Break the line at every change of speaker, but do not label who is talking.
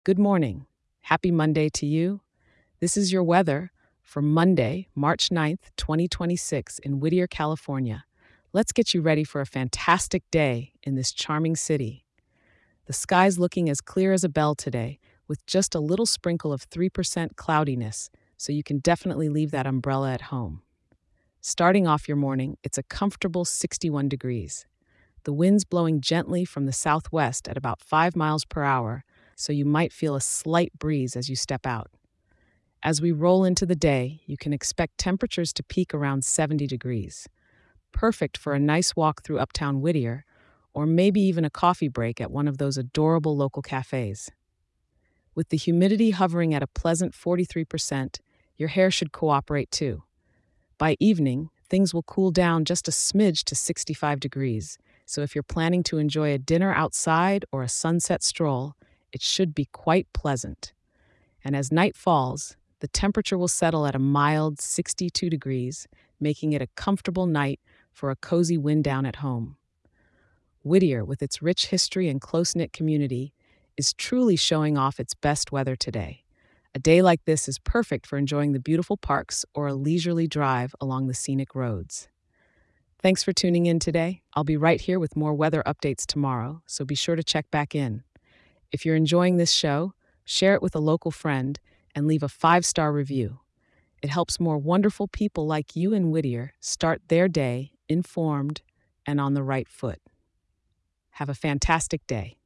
Good morning. Happy Monday to you. This is your weather for Monday, March 9th, 2026, in Whittier, California. Let's get you ready for a fantastic day in this charming city. The sky's looking as clear as a bell today, with just a little sprinkle of 3% cloudiness, so you can definitely leave that umbrella at home. Starting off your morning, it's a comfortable 61 degrees. The wind's blowing gently from the southwest at about 5 miles per hour, so you might feel a slight breeze as you step out. As we roll into the day, you can expect temperatures to peak around 70 degrees. Perfect for a nice walk through uptown Whittier, or maybe even a coffee break at one of those adorable local cafes. With the humidity hovering at a pleasant 43%, your hair should cooperate too. By evening, things will cool down just a smidge to 65 degrees, so if you're planning to enjoy a dinner outside or a sunset stroll, it should be quite pleasant. And as night falls, the temperature will settle at a mild 62 degrees, making it a comfortable night for a cozy wind down at home. Whittier, with its rich history and close-knit community, is truly showing off its best weather today. A day like this is perfect for enjoying the beautiful parks or a leisurely drive along the scenic roads. Thanks for tuning in today. I'll be right here with more weather updates tomorrow, so be sure to check back in. If you're enjoying this show, share it with a local friend and leave a 5-star review. It helps more wonderful people like you in Whittier start their day informed and on the right foot. Have a fantastic day.